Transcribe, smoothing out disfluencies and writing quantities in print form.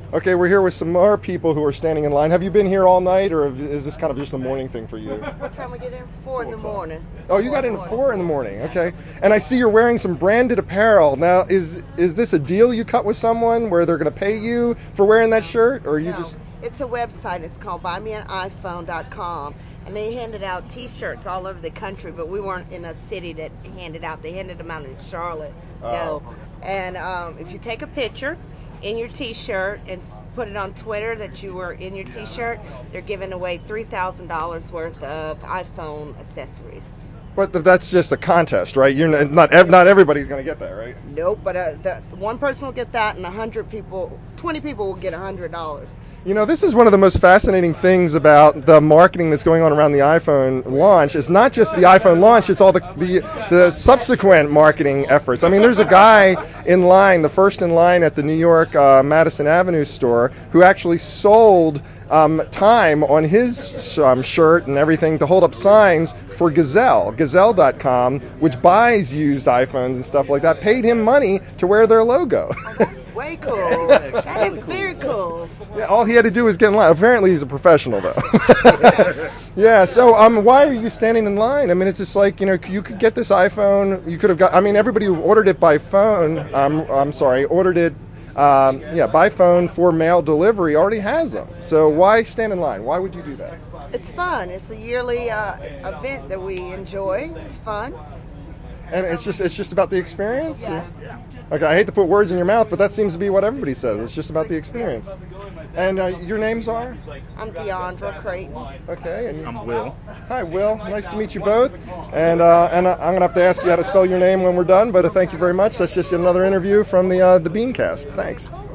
Okay, we're here with some more people who are standing in line. Have you been here all night, or is this kind of just a morning thing for you? What time we get in? 4 in the morning. Oh, you got in at 4 in the morning. Okay, and I see you're wearing some branded apparel. Now, is this a deal you cut with someone where they're going to pay you for wearing that shirt, or you No, just? it's a website. It's called buymeaniphone.com, and they handed out T-shirts all over the country, but we weren't in a city that handed out. They handed them out in Charlotte, though. And if you take a picture in your T-shirt and put it on Twitter that you were in your T-shirt, they're giving away $3,000 worth of iPhone accessories. But that's just a contest, right? You're not everybody's going to get that, right? Nope, but the one person will get that, and 20 people will get $100. You know, this is one of the most fascinating things about the marketing that's going on around the iPhone launch. It's not just the iPhone launch, it's all the subsequent marketing efforts. I mean, there's a guy in line, the first in line at the New York Madison Avenue store, who actually sold time on his shirt and everything to hold up signs for Gazelle.com, which buys used iPhones and stuff like that, paid him money to wear their logo. Oh, that's way cool. That is very cool. Yeah, all he had to do was get in line. Apparently, he's a professional, though. Yeah. So, why are you standing in line? I mean, it's just like, you know, you could get this iPhone. You could have got. I mean, everybody who ordered it by phone. Ordered it. By phone for mail delivery already has them. So why stand in line? Why would you do that? It's fun. It's a yearly event that we enjoy. It's fun. And it's just about the experience? Yes. Okay, I hate to put words in your mouth, but that seems to be what everybody says. It's just about the experience. And your names are? I'm Deandra Creighton. Okay. And I'm Will. Hi, Will. Nice to meet you both. And I'm going to have to ask you how to spell your name when we're done, but thank you very much. That's just another interview from the Beancast. Thanks.